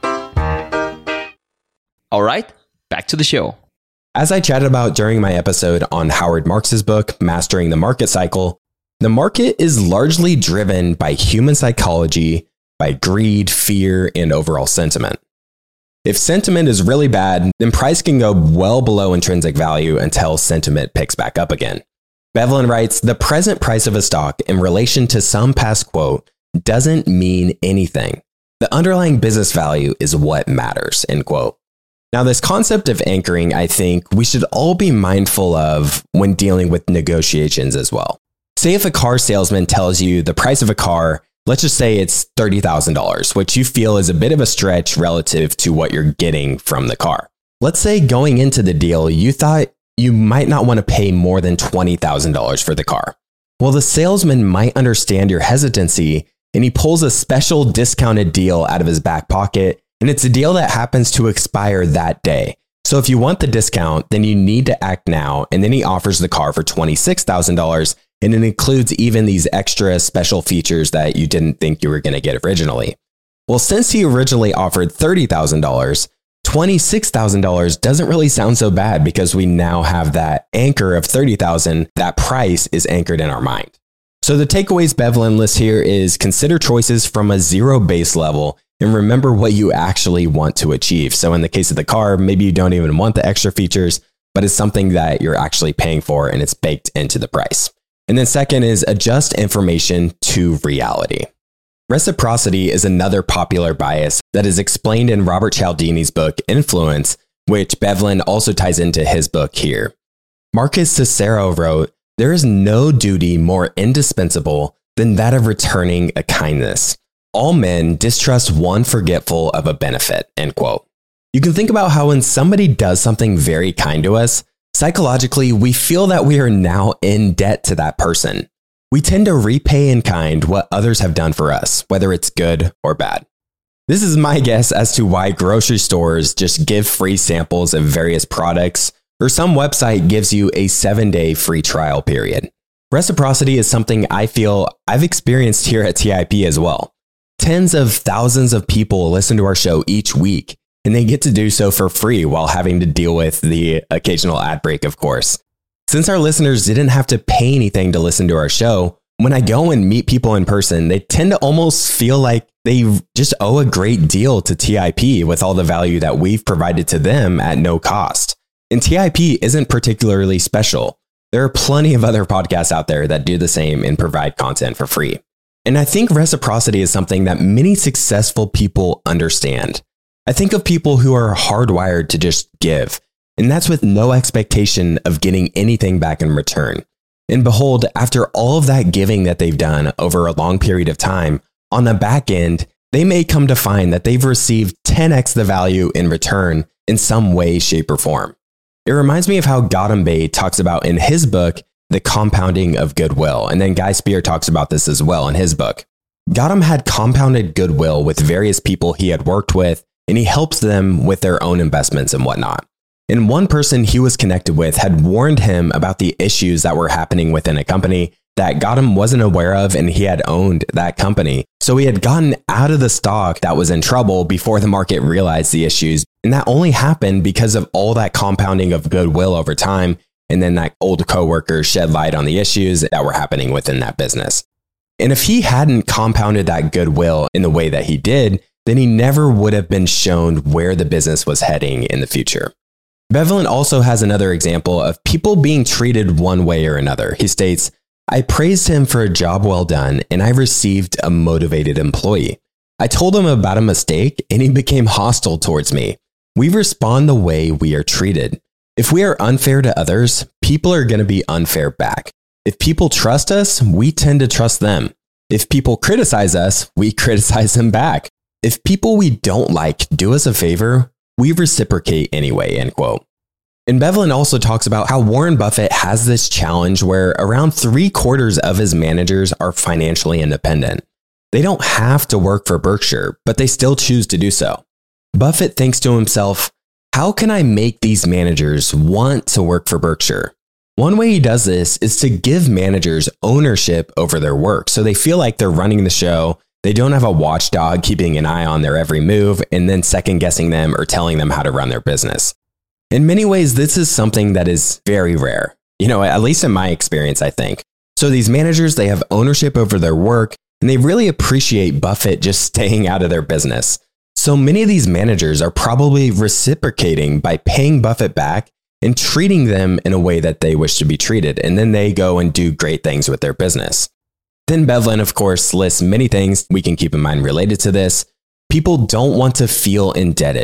All right, back to the show. As I chatted about during my episode on Howard Marks' book, Mastering the Market Cycle, the market is largely driven by human psychology, by greed, fear, and overall sentiment. If sentiment is really bad, then price can go well below intrinsic value until sentiment picks back up again. Bevelin writes, the present price of a stock in relation to some past quote doesn't mean anything. The underlying business value is what matters, end quote. Now, this concept of anchoring, I think we should all be mindful of when dealing with negotiations as well. Say if a car salesman tells you the price of a car, let's just say it's $30,000, which you feel is a bit of a stretch relative to what you're getting from the car. Let's say going into the deal, you thought you might not want to pay more than $20,000 for the car. Well, the salesman might understand your hesitancy, and he pulls a special discounted deal out of his back pocket. And it's a deal that happens to expire that day. So if you want the discount, then you need to act now. And then he offers the car for $26,000. And it includes even these extra special features that you didn't think you were going to get originally. Well, since he originally offered $30,000, $26,000 doesn't really sound so bad because we now have that anchor of $30,000. That price is anchored in our mind. So the takeaways Bevelin lists here is consider choices from a zero base level and remember what you actually want to achieve. So in the case of the car, maybe you don't even want the extra features, but it's something that you're actually paying for and it's baked into the price. And then second is adjust information to reality. Reciprocity is another popular bias that is explained in Robert Cialdini's book, Influence, which Bevelin also ties into his book here. Marcus Cicero wrote, "There is no duty more indispensable than that of returning a kindness. All men distrust one forgetful of a benefit," end quote. You can think about how when somebody does something very kind to us, psychologically, we feel that we are now in debt to that person. We tend to repay in kind what others have done for us, whether it's good or bad. This is my guess as to why grocery stores just give free samples of various products, or some website gives you a 7-day free trial period. Reciprocity is something I feel I've experienced here at TIP as well. Tens of thousands of people listen to our show each week, and they get to do so for free while having to deal with the occasional ad break, of course. Since our listeners didn't have to pay anything to listen to our show, when I go and meet people in person, they tend to almost feel like they just owe a great deal to TIP with all the value that we've provided to them at no cost. And TIP isn't particularly special. There are plenty of other podcasts out there that do the same and provide content for free. And I think reciprocity is something that many successful people understand. I think of people who are hardwired to just give, and that's with no expectation of getting anything back in return. And behold, after all of that giving that they've done over a long period of time, on the back end, they may come to find that they've received 10x the value in return in some way, shape, or form. It reminds me of how Gautam Bey talks about in his book, The Compounding of Goodwill. And then Guy Spier talks about this as well in his book. Gautam had compounded goodwill with various people he had worked with, and he helps them with their own investments and whatnot. And one person he was connected with had warned him about the issues that were happening within a company that Gautam wasn't aware of, and he had owned that company. So he had gotten out of the stock that was in trouble before the market realized the issues. And that only happened because of all that compounding of goodwill over time. And then that old coworker shed light on the issues that were happening within that business. And if he hadn't compounded that goodwill in the way that he did, then he never would have been shown where the business was heading in the future. Bevelin also has another example of people being treated one way or another. He states, "I praised him for a job well done, and I received a motivated employee. I told him about a mistake, and he became hostile towards me. We respond the way we are treated. If we are unfair to others, people are going to be unfair back. If people trust us, we tend to trust them. If people criticize us, we criticize them back. If people we don't like do us a favor, we reciprocate anyway," end quote. And Bevelin also talks about how Warren Buffett has this challenge where around 3/4 of his managers are financially independent. They don't have to work for Berkshire, but they still choose to do so. Buffett thinks to himself, how can I make these managers want to work for Berkshire? One way he does this is to give managers ownership over their work, so they feel like they're running the show. They don't have a watchdog keeping an eye on their every move and then second guessing them or telling them how to run their business. In many ways, this is something that is very rare, at least in my experience, I think. So these managers, they have ownership over their work and they really appreciate Buffett just staying out of their business. So many of these managers are probably reciprocating by paying Buffett back and treating them in a way that they wish to be treated. And then they go and do great things with their business. Then Bevelin, of course, lists many things we can keep in mind related to this. People don't want to feel indebted.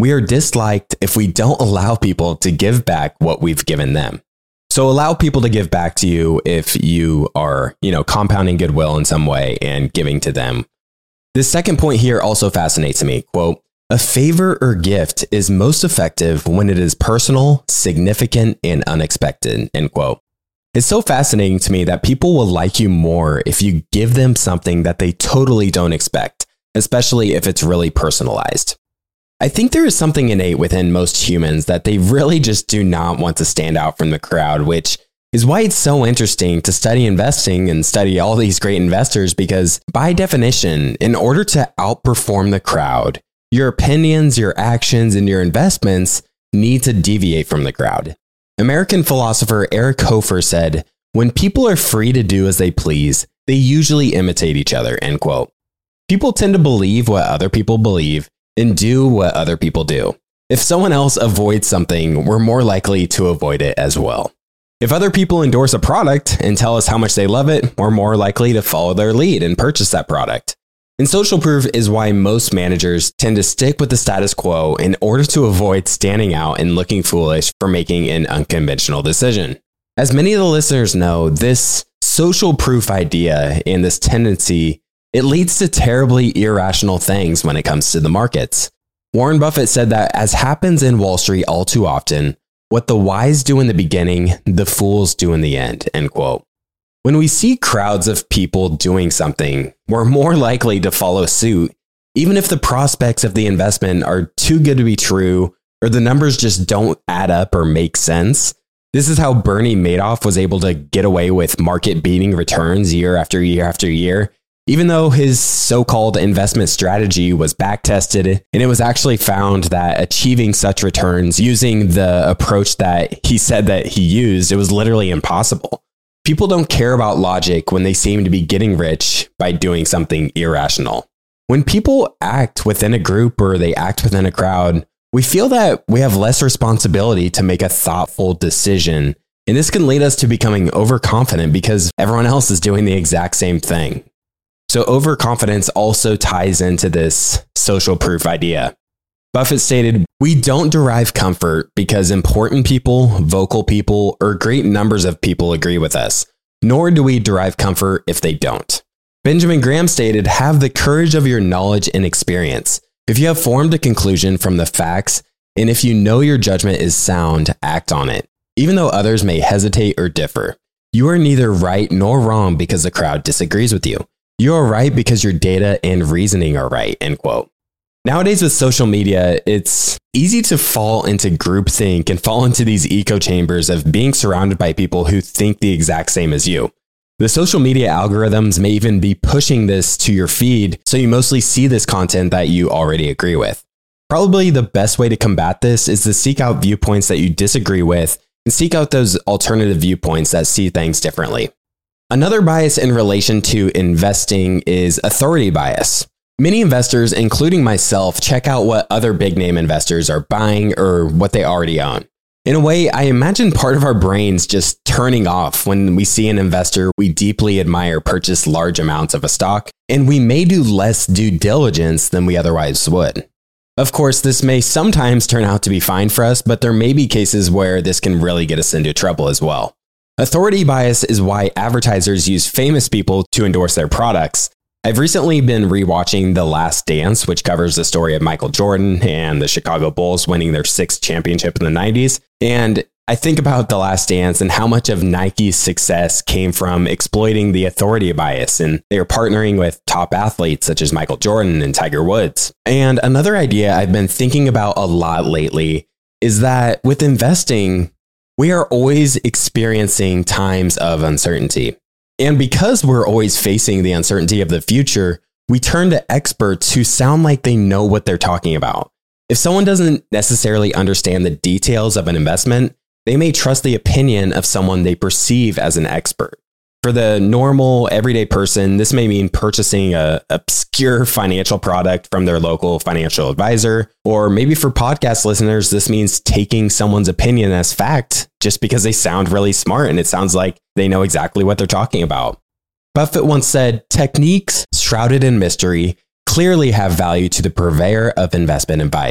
we are disliked if we don't allow people to give back what we've given them. So allow people to give back to you if you are, compounding goodwill in some way and giving to them. This second point here also fascinates me. Quote, a favor or gift is most effective when it is personal, significant, and unexpected, end quote. It's so fascinating to me that people will like you more if you give them something that they totally don't expect, especially if it's really personalized. I think there is something innate within most humans that they really just do not want to stand out from the crowd, which is why it's so interesting to study investing and study all these great investors, because by definition, in order to outperform the crowd, your opinions, your actions, and your investments need to deviate from the crowd. American philosopher Eric Hofer said, when people are free to do as they please, they usually imitate each other, end quote. People tend to believe what other people believe and do what other people do. If someone else avoids something, we're more likely to avoid it as well. If other people endorse a product and tell us how much they love it, we're more likely to follow their lead and purchase that product. And social proof is why most managers tend to stick with the status quo in order to avoid standing out and looking foolish for making an unconventional decision. As many of the listeners know, this social proof idea and this tendency, it leads to terribly irrational things when it comes to the markets. Warren Buffett said that, as happens in Wall Street all too often, what the wise do in the beginning, the fools do in the end, end quote. When we see crowds of people doing something, we're more likely to follow suit, even if the prospects of the investment are too good to be true, or the numbers just don't add up or make sense. This is how Bernie Madoff was able to get away with market-beating returns year after year after year, even though his so-called investment strategy was back-tested, and it was actually found that achieving such returns using the approach that he said that he used, it was literally impossible. People don't care about logic when they seem to be getting rich by doing something irrational. When people act within a group or they act within a crowd, we feel that we have less responsibility to make a thoughtful decision. And this can lead us to becoming overconfident because everyone else is doing the exact same thing. So overconfidence also ties into this social proof idea. Buffett stated, we don't derive comfort because important people, vocal people, or great numbers of people agree with us, nor do we derive comfort if they don't. Benjamin Graham stated, have the courage of your knowledge and experience. If you have formed a conclusion from the facts, and if you know your judgment is sound, act on it. Even though others may hesitate or differ, you are neither right nor wrong because the crowd disagrees with you. You are right because your data and reasoning are right, end quote. Nowadays with social media, it's easy to fall into groupthink and fall into these echo chambers of being surrounded by people who think the exact same as you. The social media algorithms may even be pushing this to your feed, so you mostly see this content that you already agree with. Probably the best way to combat this is to seek out viewpoints that you disagree with and seek out those alternative viewpoints that see things differently. Another bias in relation to investing is authority bias. Many investors, including myself, check out what other big name investors are buying or what they already own. In a way, I imagine part of our brains just turning off when we see an investor we deeply admire purchase large amounts of a stock, and we may do less due diligence than we otherwise would. Of course, this may sometimes turn out to be fine for us, but there may be cases where this can really get us into trouble as well. Authority bias is why advertisers use famous people to endorse their products. I've recently been rewatching The Last Dance, which covers the story of Michael Jordan and the Chicago Bulls winning their 6th championship in the 90s. And I think about The Last Dance and how much of Nike's success came from exploiting the authority bias. And they were partnering with top athletes such as Michael Jordan and Tiger Woods. And another idea I've been thinking about a lot lately is that with investing, we are always experiencing times of uncertainty. And because we're always facing the uncertainty of the future, we turn to experts who sound like they know what they're talking about. If someone doesn't necessarily understand the details of an investment, they may trust the opinion of someone they perceive as an expert. For the normal, everyday person, this may mean purchasing an obscure financial product from their local financial advisor. Or maybe for podcast listeners, this means taking someone's opinion as fact just because they sound really smart and it sounds like they know exactly what they're talking about. Buffett once said, techniques shrouded in mystery clearly have value to the purveyor of investment advice.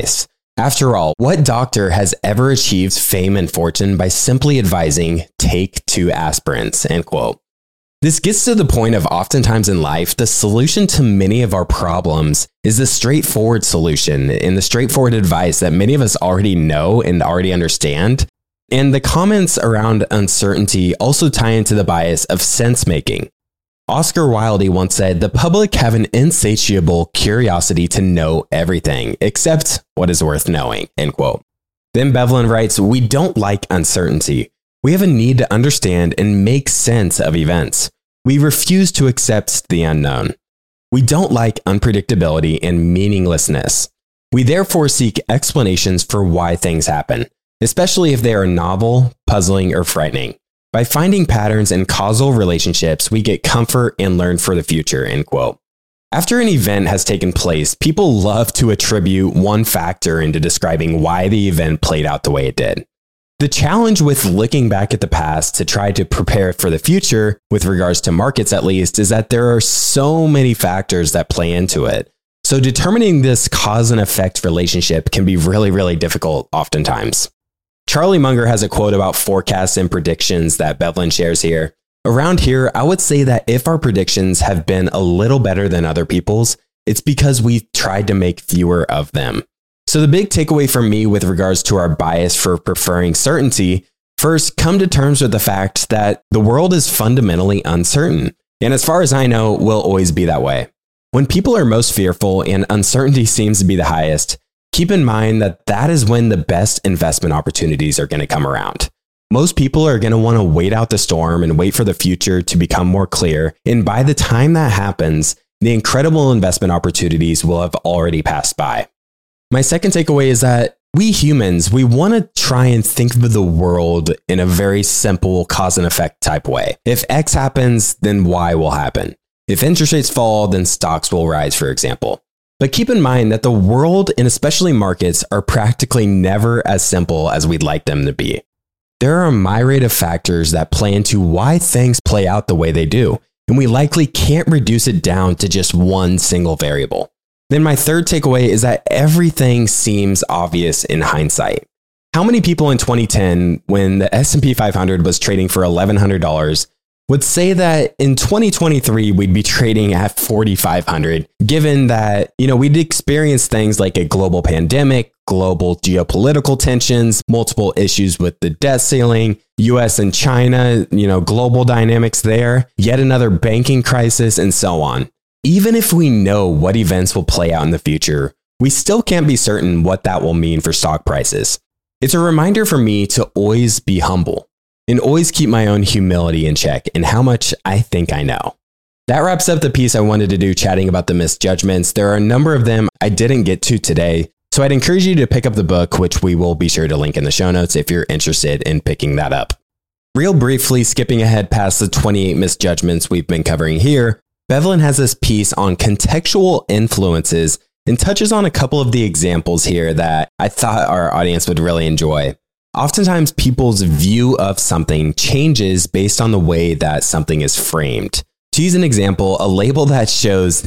After all, what doctor has ever achieved fame and fortune by simply advising, take 2 aspirins, end quote. This gets to the point of oftentimes in life, the solution to many of our problems is the straightforward solution and the straightforward advice that many of us already know and already understand. And the comments around uncertainty also tie into the bias of sense making. Oscar Wilde once said, "The public have an insatiable curiosity to know everything, except what is worth knowing," end quote. Then Bevelin writes, "We don't like uncertainty. We have a need to understand and make sense of events. We refuse to accept the unknown. We don't like unpredictability and meaninglessness. We therefore seek explanations for why things happen, especially if they are novel, puzzling, or frightening. By finding patterns and causal relationships, we get comfort and learn for the future," end quote. After an event has taken place, people love to attribute one factor into describing why the event played out the way it did. The challenge with looking back at the past to try to prepare for the future, with regards to markets at least, is that there are so many factors that play into it. So determining this cause and effect relationship can be really, really difficult oftentimes. Charlie Munger has a quote about forecasts and predictions that Bevelin shares here. "Around here, I would say that if our predictions have been a little better than other people's, it's because we've tried to make fewer of them." So the big takeaway from me with regards to our bias for preferring certainty, first, come to terms with the fact that the world is fundamentally uncertain. And as far as I know, will always be that way. When people are most fearful and uncertainty seems to be the highest, keep in mind that that is when the best investment opportunities are going to come around. Most people are going to want to wait out the storm and wait for the future to become more clear. And by the time that happens, the incredible investment opportunities will have already passed by. My second takeaway is that we humans, we want to try and think of the world in a very simple cause and effect type way. If X happens, then Y will happen. If interest rates fall, then stocks will rise, for example. But keep in mind that the world, and especially markets, are practically never as simple as we'd like them to be. There are a myriad of factors that play into why things play out the way they do, and we likely can't reduce it down to just one single variable. Then my third takeaway is that everything seems obvious in hindsight. How many people in 2010, when the S&P 500 was trading for $1,100, would say that in 2023, we'd be trading at 4,500, given that, we'd experience things like a global pandemic, global geopolitical tensions, multiple issues with the debt ceiling, US and China, global dynamics there, yet another banking crisis, and so on. Even if we know what events will play out in the future, we still can't be certain what that will mean for stock prices. It's a reminder for me to always be humble and always keep my own humility in check and how much I think I know. That wraps up the piece I wanted to do chatting about the misjudgments. There are a number of them I didn't get to today, so I'd encourage you to pick up the book, which we will be sure to link in the show notes if you're interested in picking that up. Real briefly, skipping ahead past the 28 misjudgments we've been covering here, Bevelin has this piece on contextual influences and touches on a couple of the examples here that I thought our audience would really enjoy. Oftentimes, people's view of something changes based on the way that something is framed. To use an example, a label that shows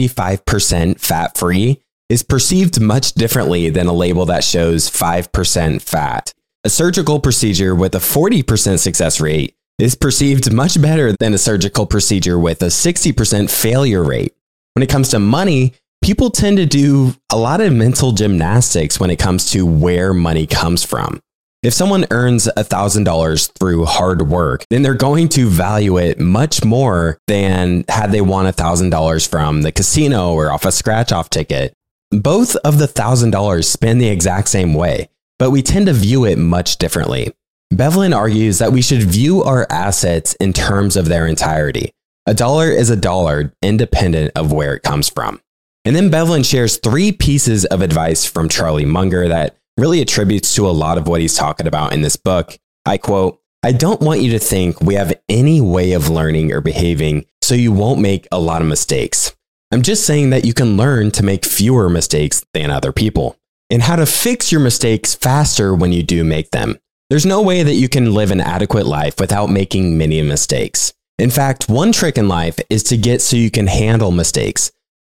95% fat-free is perceived much differently than a label that shows 5% fat. A surgical procedure with a 40% success rate is perceived much better than a surgical procedure with a 60% failure rate. When it comes to money, people tend to do a lot of mental gymnastics when it comes to where money comes from. If someone earns $1,000 through hard work, then they're going to value it much more than had they won $1,000 from the casino or off a scratch-off ticket. Both of the $1,000 spend the exact same way, but we tend to view it much differently. Bevelin argues that we should view our assets in terms of their entirety. A dollar is a dollar, independent of where it comes from. And then Bevelin shares 3 pieces of advice from Charlie Munger that really attributes to a lot of what he's talking about in this book. I quote, "I don't want you to think we have any way of learning or behaving so you won't make a lot of mistakes. I'm just saying that you can learn to make fewer mistakes than other people, and how to fix your mistakes faster when you do make them. There's no way that you can live an adequate life without making many mistakes. In fact, one trick in life is to get so you can handle mistakes.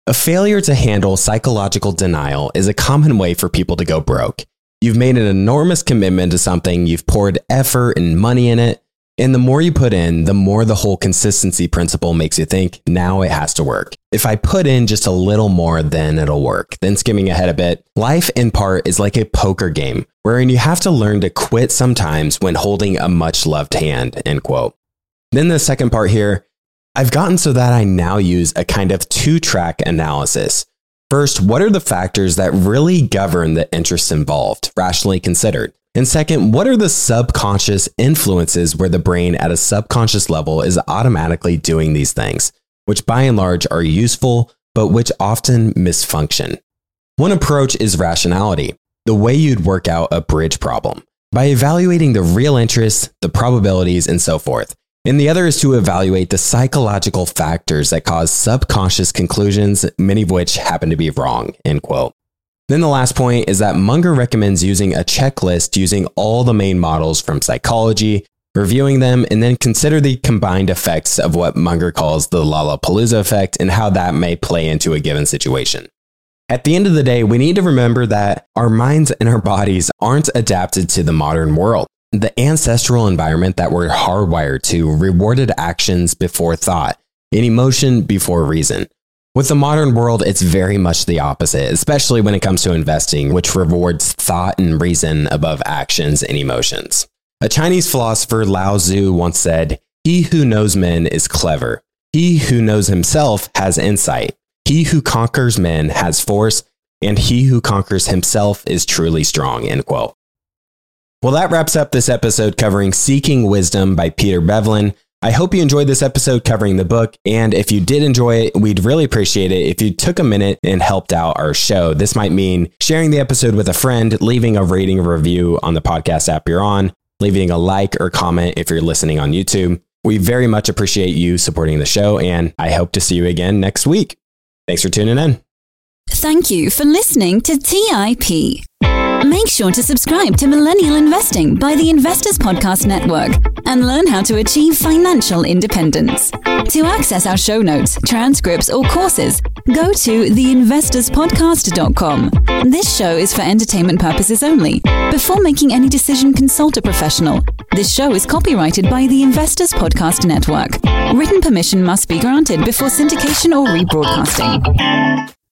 A failure to handle psychological denial is a common way for people to go broke. You've made an enormous commitment to something, you've poured effort and money in it, and the more you put in, the more the whole consistency principle makes you think, now it has to work. If I put in just a little more, then it'll work. Then skimming ahead a bit, life in part is like a poker game, wherein you have to learn to quit sometimes when holding a much loved hand, end quote. Then the second part here, I've gotten so that I now use a kind of two-track analysis. First, what are the factors that really govern the interests involved, rationally considered? And second, what are the subconscious influences where the brain at a subconscious level is automatically doing these things, which by and large are useful, but which often misfunction? One approach is rationality, the way you'd work out a bridge problem, by evaluating the real interests, the probabilities, and so forth. And the other is to evaluate the psychological factors that cause subconscious conclusions, many of which happen to be wrong, end quote. Then the last point is that Munger recommends using a checklist using all the main models from psychology, reviewing them, and then consider the combined effects of what Munger calls the Lollapalooza effect and how that may play into a given situation. At the end of the day, we need to remember that our minds and our bodies aren't adapted to the modern world. The ancestral environment that we're hardwired to rewarded actions before thought and emotion before reason. With the modern world, it's very much the opposite, especially when it comes to investing, which rewards thought and reason above actions and emotions. A Chinese philosopher, Lao Tzu, once said, "He who knows men is clever. He who knows himself has insight. He who conquers men has force, and he who conquers himself is truly strong," end quote. Well, that wraps up this episode covering Seeking Wisdom by Peter Bevelin. I hope you enjoyed this episode covering the book, and if you did enjoy it, we'd really appreciate it if you took a minute and helped out our show. This might mean sharing the episode with a friend, leaving a rating or review on the podcast app you're on, leaving a like or comment if you're listening on YouTube. We very much appreciate you supporting the show, and I hope to see you again next week. Thanks for tuning in. Thank you for listening to TIP. Make sure to subscribe to Millennial Investing by the Investors Podcast Network and learn how to achieve financial independence. To access our show notes, transcripts, or courses, go to theinvestorspodcast.com. This show is for entertainment purposes only. Before making any decision, consult a professional. This show is copyrighted by the Investors Podcast Network. Written permission must be granted before syndication or rebroadcasting.